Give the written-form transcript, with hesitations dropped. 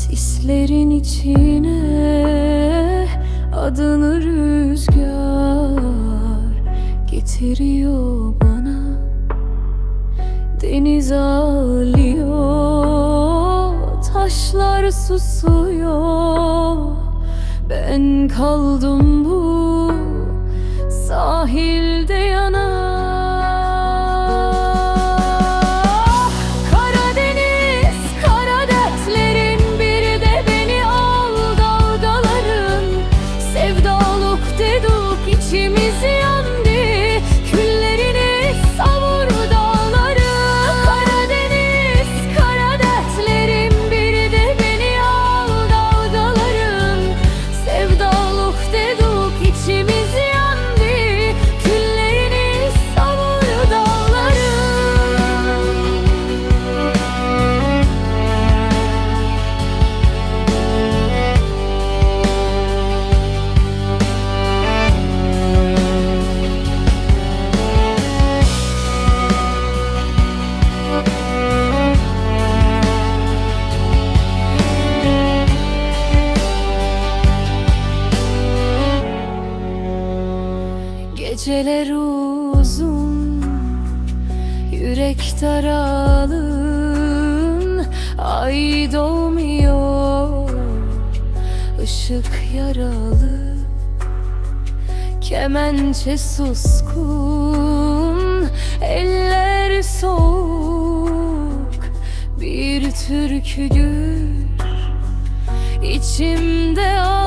Sislerin içine adını rüzgar getiriyor bana. Deniz ağlıyor, taşlar susuyor. Ben kaldım bu sahilde yana. İçimiz yandı, küllerini savur dağları. Karadeniz, kara dertlerin biri de beni al dalgaların. Sevdaluk deduk, içimiz yandı, küllerini savur Geceler uzun, yürek daralın. Ay doğmuyor, ışık yaralı. Kemençe suskun, eller soğuk. Bir türküdür içimde